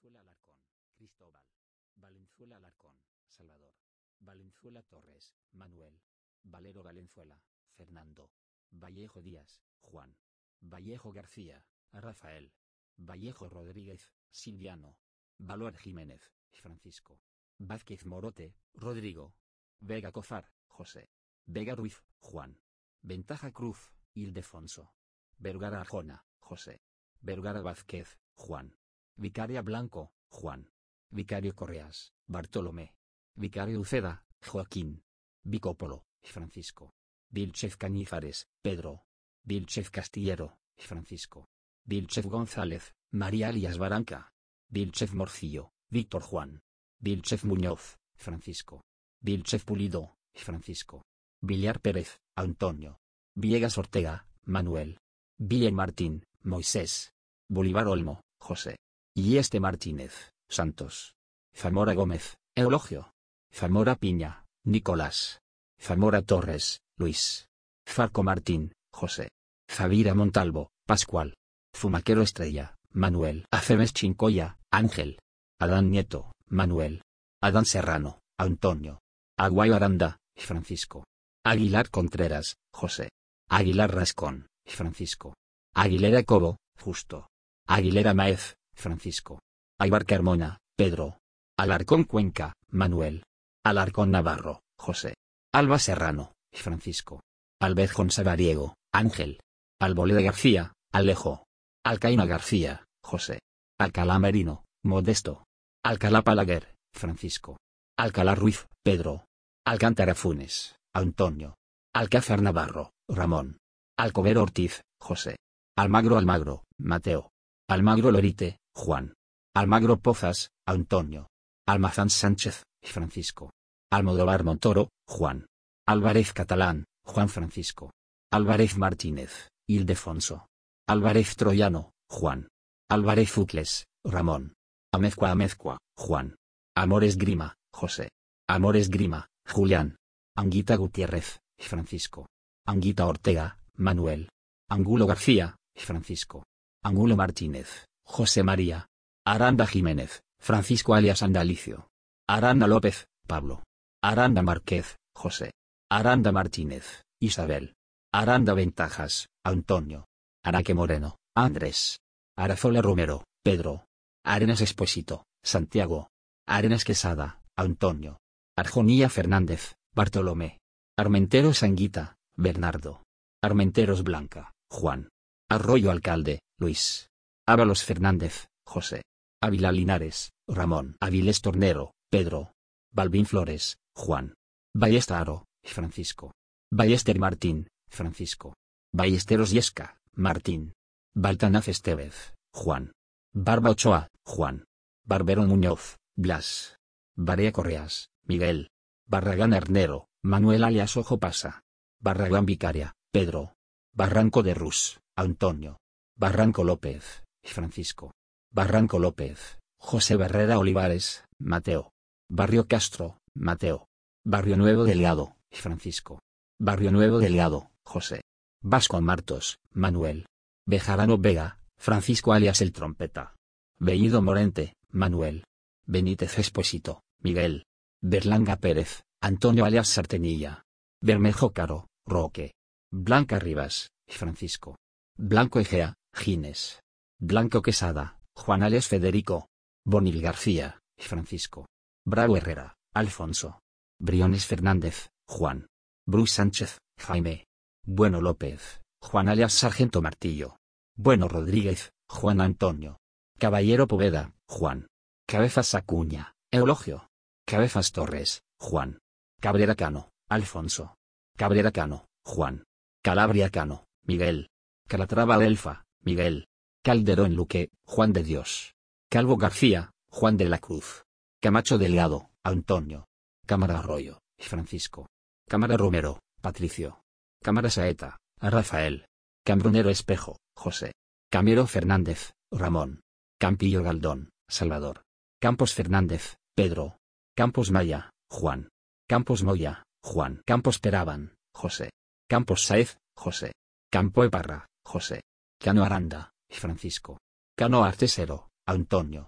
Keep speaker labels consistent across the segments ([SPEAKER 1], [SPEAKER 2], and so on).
[SPEAKER 1] Valenzuela Alarcón, Cristóbal. Valenzuela Alarcón, Salvador. Valenzuela Torres, Manuel. Valero Valenzuela, Fernando. Vallejo Díaz, Juan. Vallejo García, Rafael. Vallejo Rodríguez, Silviano. Valor Jiménez, Francisco. Vázquez Morote, Rodrigo. Vega Cofar, José. Vega Ruiz, Juan. Ventaja Cruz, Ildefonso. Vergara Arjona, José. Vergara Vázquez, Juan. Vicaria Blanco, Juan. Vicario Correas, Bartolomé. Vicario Uceda, Joaquín. Vicópolo, Francisco. Vilchef Cañizares, Pedro. Vilchef Castillero, Francisco. Vilchef González, María alias Baranca. Vilchef Morcillo, Víctor Juan. Vilchef Muñoz, Francisco. Vilchef Pulido, Francisco. Villar Pérez, Antonio. Villegas Ortega, Manuel. Villar Martín, Moisés. Bolívar Olmo, José. Yeste Martínez, Santos. Zamora Gómez, Eulogio. Zamora Piña, Nicolás. Zamora Torres, Luis. Farco Martín, José. Zavira Montalvo, Pascual. Fumaquero Estrella, Manuel. Acemes Chincoya, Ángel. Adán Nieto, Manuel. Adán Serrano, Antonio. Aguayo Aranda, Francisco. Aguilar Contreras, José. Aguilar Rascón, Francisco. Aguilera Cobo, Justo. Aguilera Maez, Francisco. Aybar Carmona, Pedro. Alarcón Cuenca, Manuel. Alarcón Navarro, José. Alba Serrano, Francisco. Albezón Sabariego, Ángel. Alboleda García, Alejo. Alcaína García, José. Alcalá Merino, Modesto. Alcalá Palaguer, Francisco. Alcalá Ruiz, Pedro. Alcántara Funes, Antonio. Alcázar Navarro, Ramón. Alcover Ortiz, José. Almagro, Mateo. Almagro Lorite, Juan. Almagro Pozas, Antonio. Almazán Sánchez, Francisco. Almodóvar Montoro, Juan. Álvarez Catalán, Juan Francisco. Álvarez Martínez, Ildefonso. Álvarez Troyano, Juan. Álvarez Ucles, Ramón. Amezcua, Juan. Amores Grima, José. Amores Grima, Julián. Anguita Gutiérrez, Francisco. Anguita Ortega, Manuel. Angulo García, Francisco. Angulo Martínez, José María. Aranda Jiménez, Francisco alias Andalicio. Aranda López, Pablo. Aranda Márquez, José. Aranda Martínez, Isabel. Aranda Ventajas, Antonio. Araque Moreno, Andrés. Arazola Romero, Pedro. Arenas Expósito, Santiago. Arenas Quesada, Antonio. Arjonía Fernández, Bartolomé. Armenteros Anguita, Bernardo. Armenteros Blanca, Juan. Arroyo Alcalde, Luis. Ábalos Fernández, José. Ávila Linares, Ramón. Avilés Tornero, Pedro. Balbín Flores, Juan. Ballesta Aro, Francisco. Ballester Martín, Francisco. Ballesteros Yesca, Martín. Baltanaz Estevez, Juan. Barba Ochoa, Juan. Barbero Muñoz, Blas. Barea Correas, Miguel. Barragán Arnero, Manuel alias Ojo Pasa. Barragán Vicaria, Pedro. Barranco de Rus, Antonio. Barranco López, Francisco. Barranco López, José Barrera Olivares, Mateo. Barrio Castro, Mateo. Barrio Nuevo Delgado, Francisco. Barrio Nuevo Delgado, José. Vasco Martos, Manuel. Bejarano Vega, Francisco alias El Trompeta. Bellido Morente, Manuel. Benítez Expósito, Miguel. Berlanga Pérez, Antonio alias Sartenilla. Bermejo Caro, Roque. Blanca Rivas, Francisco. Blanco Egea, Gines. Blanco Quesada, Juan alias Federico. Bonil García, Francisco. Bravo Herrera, Alfonso. Briones Fernández, Juan. Bruce Sánchez, Jaime. Bueno López, Juan alias Sargento Martillo. Bueno Rodríguez, Juan Antonio. Caballero Poveda, Juan. Cabezas Acuña, Eulogio. Cabezas Torres, Juan. Cabrera Cano, Alfonso. Cabrera Cano, Juan. Calabria Cano, Miguel. Calatrava Delfa, Miguel. Calderón Luque, Juan de Dios. Calvo García, Juan de la Cruz. Camacho Delgado, Antonio. Cámara Arroyo, Francisco. Cámara Romero, Patricio. Cámara Saeta, Rafael. Cambronero Espejo, José. Camero Fernández, Ramón. Campillo Galdón, Salvador. Campos Fernández, Pedro. Campos Maya, Juan. Campos Moya, Juan. Campos Peraban, José. Campos Saez, José. Campo Eparra, José. Cano Aranda, Francisco. Cano Artesero, Antonio.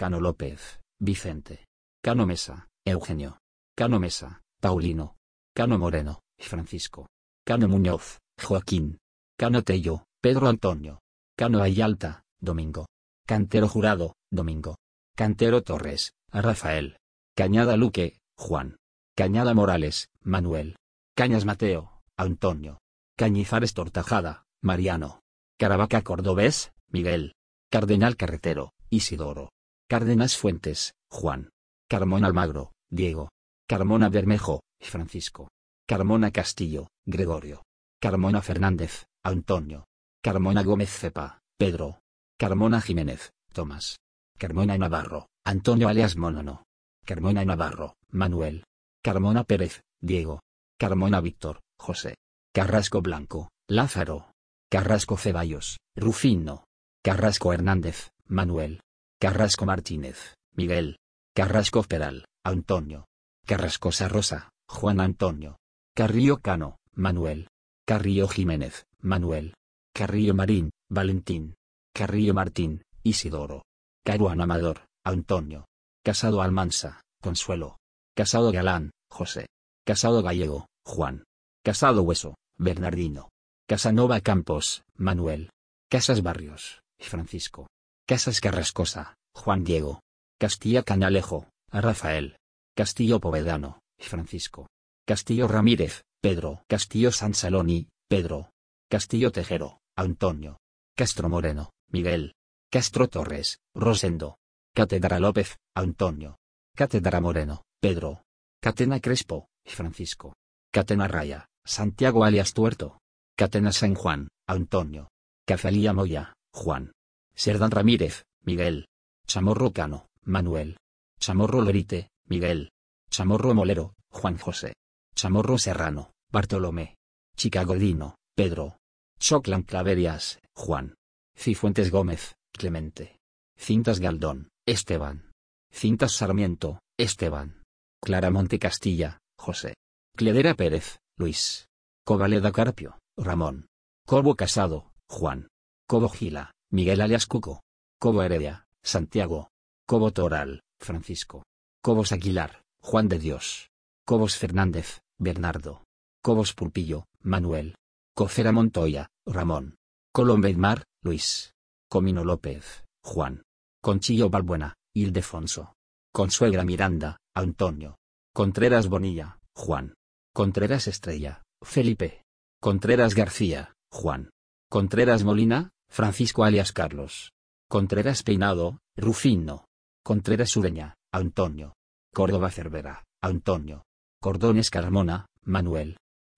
[SPEAKER 1] Cano López, Vicente. Cano Mesa, Eugenio. Cano Mesa, Paulino. Cano Moreno, Francisco. Cano Muñoz, Joaquín. Cano Tello, Pedro Antonio. Cano Ayalta, Domingo. Cantero Jurado, Domingo. Cantero Torres, Rafael. Cañada Luque, Juan. Cañada Morales, Manuel. Cañas Mateo, Antonio. Cañizares Tortajada, Mariano. Caravaca Cordobés, Miguel. Cardenal Carretero, Isidoro. Cárdenas Fuentes, Juan. Carmona Almagro, Diego. Carmona Bermejo, Francisco. Carmona Castillo, Gregorio. Carmona Fernández, Antonio. Carmona Gómez Cepa, Pedro. Carmona Jiménez, Tomás. Carmona Navarro, Antonio alias Monono. Carmona Navarro, Manuel. Carmona Pérez, Diego. Carmona Víctor, José. Carrasco Blanco, Lázaro. Carrasco Ceballos, Rufino. Carrasco Hernández, Manuel. Carrasco Martínez, Miguel. Carrasco Peral, Antonio. Carrascosa Rosa, Juan Antonio. Carrillo Cano, Manuel. Carrillo Jiménez, Manuel. Carrillo Marín, Valentín. Carrillo Martín, Isidoro. Caruana Amador, Antonio. Casado Almansa, Consuelo. Casado Galán, José. Casado Gallego, Juan. Casado Hueso, Bernardino. Casanova Campos, Manuel. Casas Barrios, Francisco. Casas Carrascosa, Juan Diego. Castilla Canalejo, Rafael. Castillo Povedano, Francisco. Castillo Ramírez, Pedro. Castillo Sansaloni, Pedro. Castillo Tejero, Antonio. Castro Moreno, Miguel. Castro Torres, Rosendo. Cátedra López, Antonio. Cátedra Moreno, Pedro. Catena Crespo, Francisco. Catena Raya, Santiago alias Tuerto. Catena San Juan, Antonio. Cafalía Moya, Juan. Serdán Ramírez, Miguel. Chamorro Cano, Manuel. Chamorro Lorite, Miguel. Chamorro Molero, Juan José. Chamorro Serrano, Bartolomé. Chicagodino, Pedro. Choclan Claverias, Juan. Cifuentes Gómez, Clemente. Cintas Galdón, Esteban. Cintas Sarmiento, Esteban. Claramonte Castilla, José. Cledera Pérez, Luis. Covaleda Carpio, Ramón. Cobo Casado, Juan. Cobo Gila, Miguel alias Cuco. Cobo Heredia, Santiago. Cobo Toral, Francisco. Cobos Aguilar, Juan de Dios. Cobos Fernández, Bernardo. Cobos Pulpillo, Manuel. Cofera Montoya, Ramón. Colombedmar, Luis. Comino López, Juan. Conchillo Balbuena, Ildefonso. Consuegra Miranda, Antonio. Contreras Bonilla, Juan. Contreras Estrella, Felipe. Contreras García, Juan. Contreras Molina, Francisco alias Carlos. Contreras Peinado, Rufino. Contreras Ureña, Antonio. Córdoba Cervera, Antonio. Cordones Carmona, Manuel.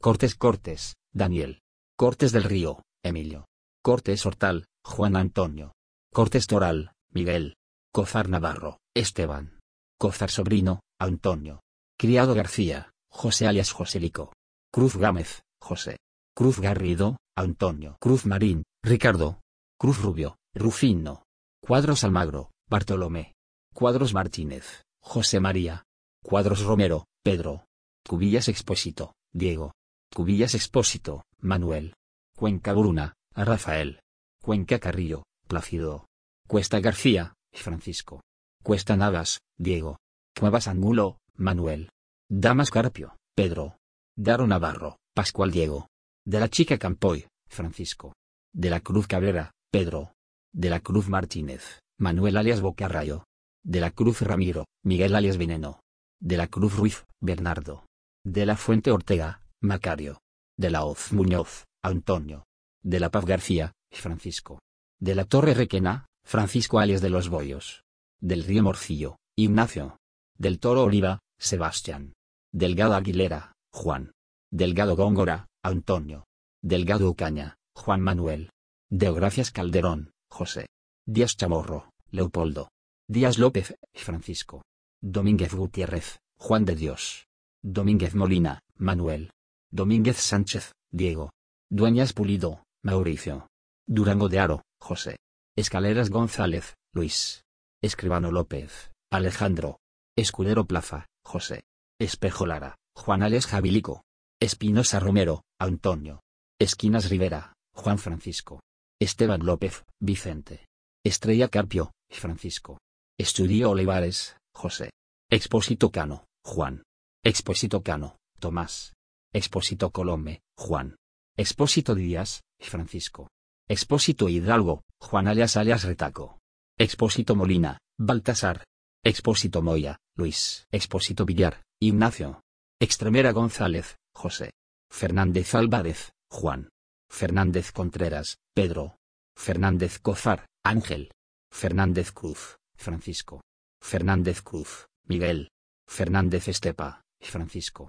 [SPEAKER 1] Cortés, Daniel. Cortés del Río, Emilio. Cortés Hortal, Juan Antonio. Cortés Toral, Miguel. Cozar Navarro, Esteban. Cozar Sobrino, Antonio. Criado García, José alias Joselico. Cruz Gámez, José. Cruz Garrido, Antonio. Cruz Marín, Ricardo. Cruz Rubio, Rufino. Cuadros Almagro, Bartolomé. Cuadros Martínez, José María. Cuadros Romero, Pedro. Cubillas Expósito, Diego. Cubillas Expósito, Manuel. Cuenca Bruna, Rafael. Cuenca Carrillo, Plácido. Cuesta García, Francisco. Cuesta Navas, Diego. Cuevas Angulo, Manuel. Damas Carpio, Pedro. Daro Navarro, Pascual Diego. De la Chica Campoy, Francisco. De la Cruz Cabrera, Pedro. De la Cruz Martínez, Manuel alias Bocarrayo. De la Cruz Ramiro, Miguel alias Veneno. De la Cruz Ruiz, Bernardo. De la Fuente Ortega, Macario. De la Hoz Muñoz, Antonio. De la Paz García, Francisco. De la Torre Requena, Francisco alias de los Boyos. Del Río Morcillo, Ignacio. Del Toro Oliva, Sebastián. Delgado Aguilera, Juan. Delgado Góngora, Antonio. Delgado Ucaña, Juan Manuel. Deogracias Calderón, José. Díaz Chamorro, Leopoldo. Díaz López, Francisco. Domínguez Gutiérrez, Juan de Dios. Domínguez Molina, Manuel. Domínguez Sánchez, Diego. Dueñas Pulido, Mauricio. Durango de Aro, José. Escaleras González, Luis. Escribano López, Alejandro. Escudero Plaza, José. Espejo Lara, Juan alias Jabilico. Espinosa Romero, Antonio. Esquinas Rivera, Juan Francisco. Esteban López, Vicente. Estrella Carpio, Francisco. Estudio Olivares, José. Expósito Cano, Juan. Expósito Cano, Tomás. Expósito Colome, Juan. Expósito Díaz, Francisco. Expósito Hidalgo, Juan alias Retaco. Expósito Molina, Baltasar. Expósito Moya, Luis. Expósito Villar, Ignacio. Extremera González, José. Fernández Álvarez, Juan. Fernández Contreras, Pedro. Fernández Cozar, Ángel. Fernández Cruz, Francisco. Fernández Cruz, Miguel. Fernández Estepa, Francisco.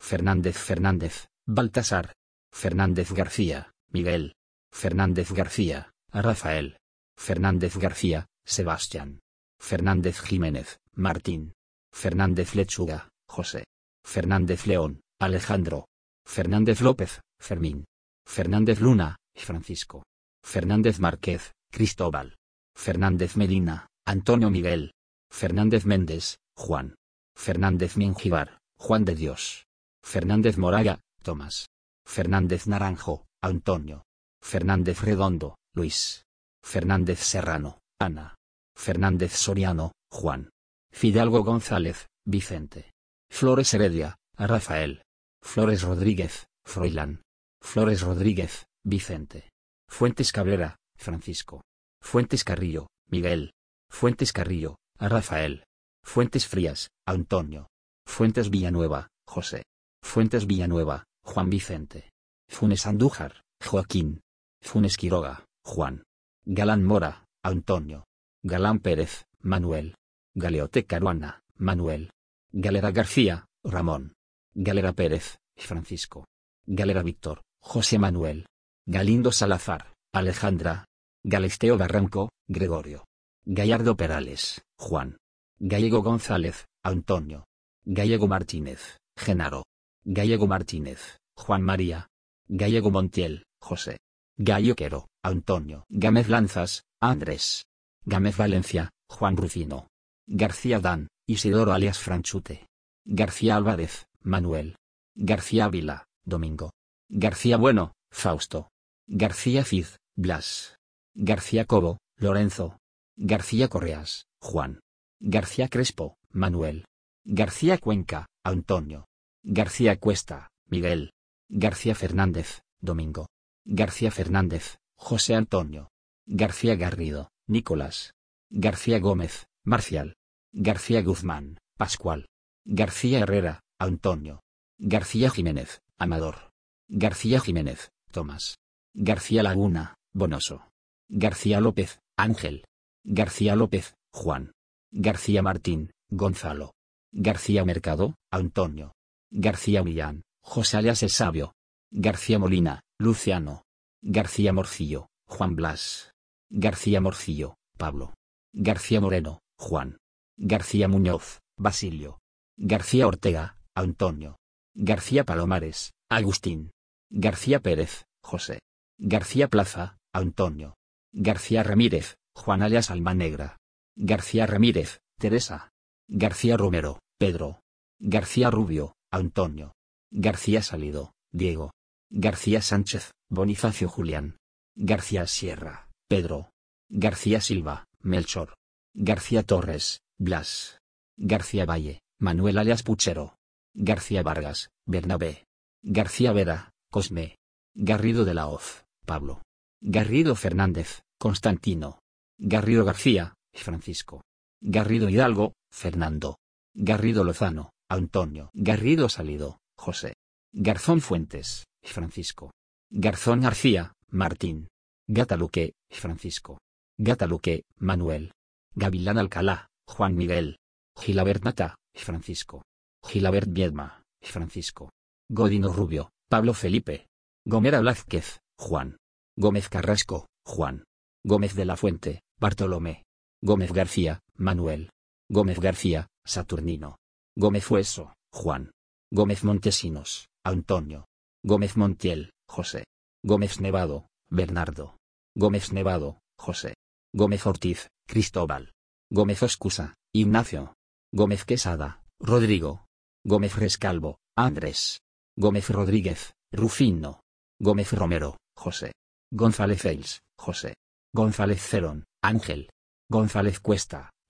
[SPEAKER 1] Fernández, Baltasar. Fernández García, Miguel. Fernández García, Rafael. Fernández García, Sebastián. Fernández Jiménez, Martín. Fernández Lechuga, José. Fernández León, Alejandro. Fernández López, Fermín. Fernández Luna, Francisco. Fernández Márquez, Cristóbal. Fernández Medina, Antonio Miguel. Fernández Méndez, Juan. Fernández Mengíbar, Juan de Dios. Fernández Moraga, Tomás. Fernández Naranjo, Antonio. Fernández Redondo, Luis. Fernández Serrano, Ana. Fernández Soriano, Juan. Fidalgo González, Vicente. Flores Heredia, Rafael. Flores Rodríguez, Froilán. Flores Rodríguez, Vicente. Fuentes Cabrera, Francisco. Fuentes Carrillo, Miguel. Fuentes Carrillo, Rafael. Fuentes Frías, Antonio. Fuentes Villanueva, José. Fuentes Villanueva, Juan Vicente. Funes Andújar, Joaquín. Funes Quiroga, Juan. Galán Mora, Antonio. Galán Pérez, Manuel. Galeote Caruana, Manuel. Galera García, Ramón. Galera Pérez, Francisco. Galera Víctor, José Manuel. Galindo Salazar, Alejandra. Galisteo Barranco, Gregorio. Gallardo Perales, Juan. Gallego González, Antonio. Gallego Martínez, Genaro. Gallego Martínez, Juan María. Gallego Montiel, José. Galloquero, Antonio. Gámez Lanzas, Andrés. Gámez Valencia, Juan Rufino. García Dan, Isidoro alias Franchute. García Álvarez, Manuel. García Ávila, Domingo. García Bueno, Fausto. García Cid, Blas. García Cobo, Lorenzo. García Correas, Juan. García Crespo, Manuel. García Cuenca, Antonio. García Cuesta, Miguel. García Fernández, Domingo. García Fernández, José Antonio. García Garrido, Nicolás. García Gómez, Marcial. García Guzmán, Pascual. García Herrera, Antonio. García Jiménez, Amador. García Jiménez, Tomás. García Laguna, Bonoso. García López, Ángel. García López, Juan. García Martín, Gonzalo. García Mercado, Antonio. García Millán, José alias el Sabio. García Molina, Luciano. García Morcillo, Juan Blas. García Morcillo, Pablo. García Moreno, Juan. García Muñoz, Basilio. García Ortega, Antonio. García Palomares, Agustín. García Pérez, José. García Plaza, Antonio. García Ramírez, Juan alias Almanegra. García Ramírez, Teresa. García Romero, Pedro. García Rubio, Antonio. García Salido, Diego. García Sánchez, Bonifacio Julián. García Sierra, Pedro. García Silva, Melchor. García Torres, Blas. García Valle, Manuel alias Puchero. García Vargas, Bernabé. García Vera, Cosme. Garrido de la Hoz, Pablo. Garrido Fernández, Constantino. Garrido García, Francisco. Garrido Hidalgo, Fernando. Garrido Lozano, Antonio. Garrido Salido, José. Garzón Fuentes, Francisco. Garzón García, Martín. Gataluque, Francisco. Gataluque, Manuel. Gavilán Alcalá, Juan Miguel. Gilabert Mata, Francisco. Gilabert Viedma, Francisco. Godino Rubio, Pablo Felipe. Gomera Blázquez, Juan. Gómez Carrasco, Juan. Gómez de la Fuente, Bartolomé. Gómez García, Manuel. Gómez García, Saturnino. Gómez Hueso, Juan. Gómez Montesinos, Antonio. Gómez Montiel, José. Gómez Nevado, Bernardo. Gómez Nevado, José. Gómez Ortiz, Cristóbal. Gómez Oscusa, Ignacio. Gómez Quesada, Rodrigo. Gómez Rescalvo, Andrés. Gómez Rodríguez, Rufino. Gómez Romero, José. González Eils, José. González Cerón, Ángel. González Cuesta,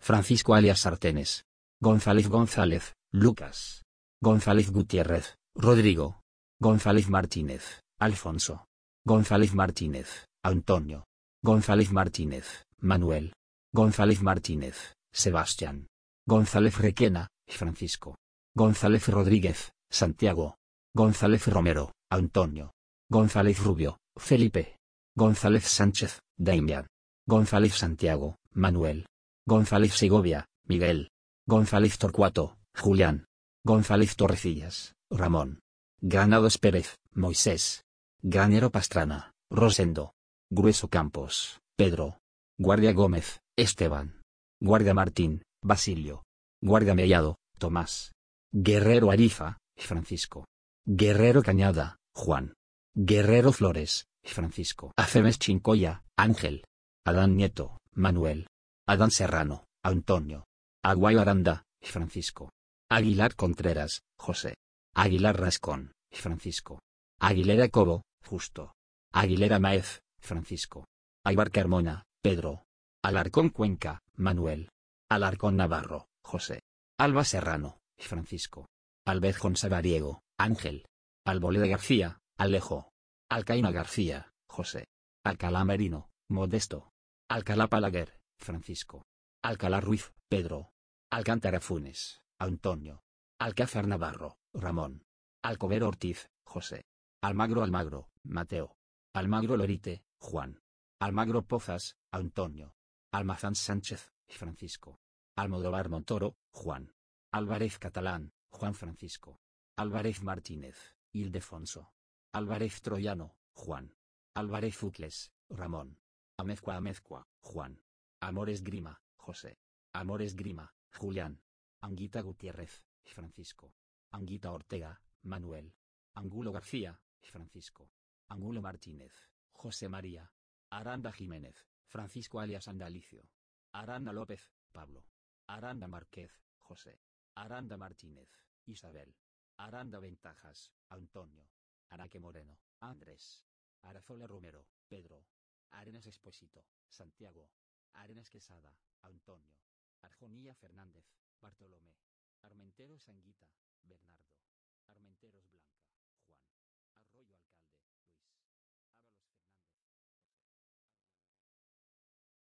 [SPEAKER 1] Francisco alias Sartenes. González González, Lucas. González Gutiérrez, Rodrigo. González Martínez, Alfonso. González Martínez, Antonio. González Martínez, Manuel. González Martínez, Sebastián. González Requena, Francisco. González Rodríguez, Santiago. González Romero, Antonio. González Rubio, Felipe. González Sánchez, Damián. González Santiago, Manuel. González Segovia, Miguel. González Torcuato, Julián. González Torrecillas, Ramón. Granados Pérez, Moisés. Granero Pastrana, Rosendo. Grueso Campos, Pedro. Guardia Gómez, Esteban. Guardia Martín, Basilio. Guardia Mellado, Tomás. Guerrero Ariza, Francisco. Guerrero Cañada, Juan. Guerrero Flores, Francisco. Acemes Chincoya, Ángel. Adán Nieto, Manuel. Adán Serrano, Antonio. Aguayo Aranda, Francisco. Aguilar Contreras, José. Aguilar Rascón, Francisco. Aguilera Cobo, Justo. Aguilera Maez, Francisco. Aybar Carmona, Pedro. Alarcón Cuenca, Manuel. Alarcón Navarro, José. Alba Serrano, Francisco. Albezón Sabariego, Ángel. Alboleda García, Alejo. Alcaina García, José. Alcalá Merino, Modesto. Alcalá Palaguer, Francisco. Alcalá Ruiz, Pedro. Alcántara Funes, Antonio. Alcázar Navarro, Ramón. Alcobero Ortiz, José. Almagro, Mateo. Almagro Lorite, Juan. Almagro Pozas, Antonio. Almazán Sánchez, Francisco. Almodóvar Montoro, Juan. Álvarez Catalán, Juan Francisco. Álvarez Martínez, Ildefonso. Álvarez Troyano, Juan. Álvarez Ucles, Ramón. Amezcua, Juan. Amores Grima, José. Amores Grima, Julián. Anguita Gutiérrez, Francisco. Anguita Ortega, Manuel. Angulo García, Francisco. Angulo Martínez, José María. Aranda Jiménez, Francisco alias Andalicio. Aranda López, Pablo. Aranda Márquez, José. Aranda Martínez, Isabel. Aranda Ventajas, Antonio. Araque Moreno, Andrés. Arazola Romero, Pedro. Arenas Expósito, Santiago. Arenas Quesada, Antonio. Arjonía Fernández, Bartolomé. Armenteros Anguita, Bernardo. Armenteros Blanca.